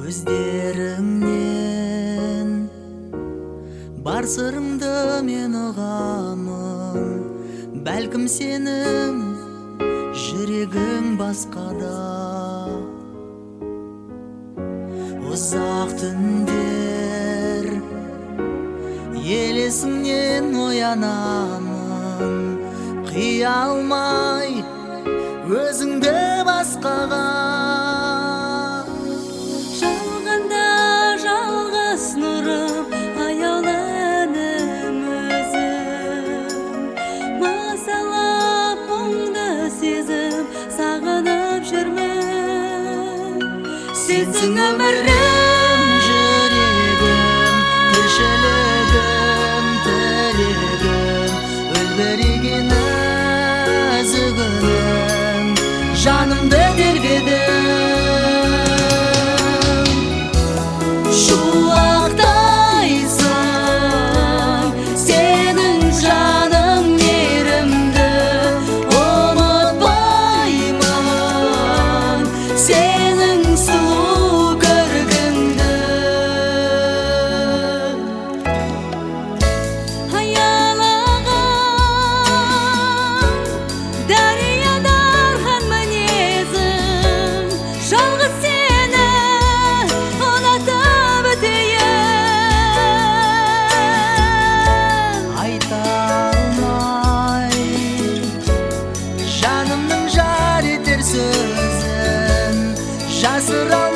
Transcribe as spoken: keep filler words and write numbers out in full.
Көздеріңнен бар сырыңды мен ұғамын. Бәлкім сенің жүрегің басқада. Ұзақ түндер елесіңнен оянамын. Қия алмай өзіңді басқаға. Жалғанда жалғыз нұрым, аяулы інім өзім. Масалап мұңды сезім, сағынып жүрмін. Сенсің өмірім, жүрегім, тіршілігім, тілегім, өлбіреген үзігінім, жанымды тербедің. Шуақтайсың, сенің жаның мейірімді, ұмытпаймын сенің сұлу көркіңді. Аялаған дариядан мінезің, жалғыз сені ұнатып өтейін. Айта алмай жанымның жар етер сөзін, жасыра